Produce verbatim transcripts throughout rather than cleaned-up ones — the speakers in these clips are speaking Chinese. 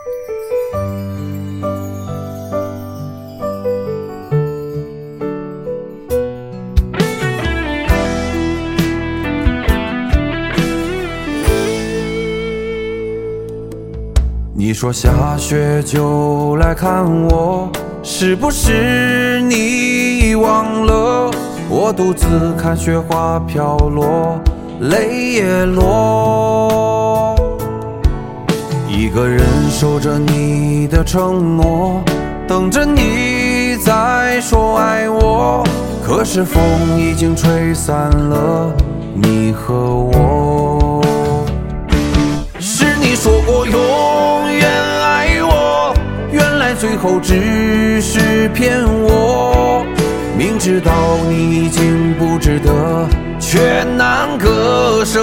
你说下雪就来看我，是不是你遗忘了我独自看雪花飘落，泪也落。一个人守着你的承诺，等着你再说爱我，可是风已经吹散了你和我。是你说过永远爱我，原来最后只是骗我，明知道你已经不值得，却难割舍。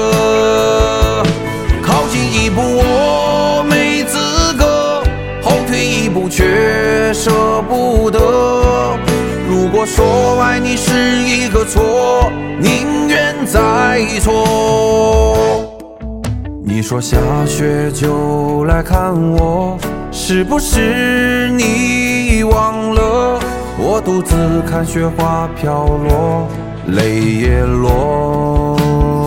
靠近一步我没资格，后退一步却舍不得。如果说爱你是一个错，宁愿再错。你说下雪就来看我，是不是你遗忘了我独自看雪花飘落，泪也落。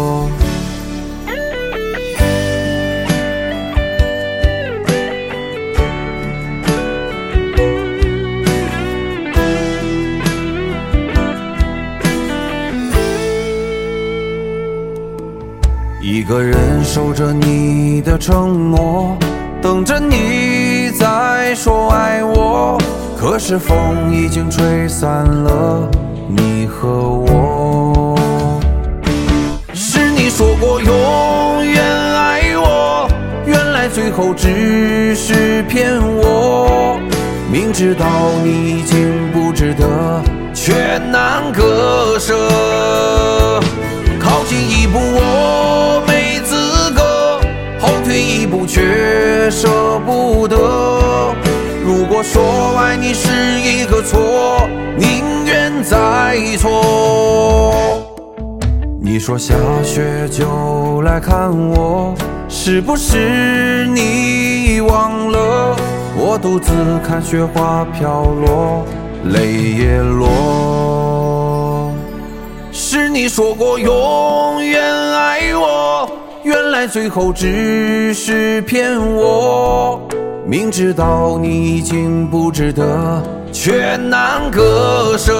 一个人守着你的承诺，等着你再说爱我，可是风已经吹散了你和我。是你说过永远爱我，原来最后只是骗我，明知道你已经不值得，却难割舍。靠近一步我没资格，后退一步却舍不得。如果说爱你是一个错，宁愿再错。你说下雪就来看我，是不是你遗忘了我独自看雪花飘落，泪也落。是你说过永远爱我，原来最后只是骗我，明知道你已经不值得，却难割舍。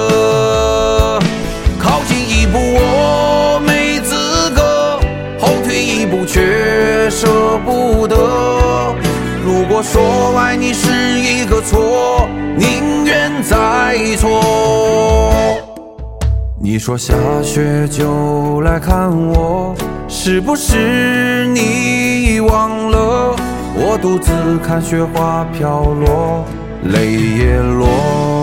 靠近一步我没资格，后退一步却舍不得。如果说爱你是一个错，宁愿再错。你说下雪就来看我，是不是你遗忘了我独自看雪花飘落，泪也落。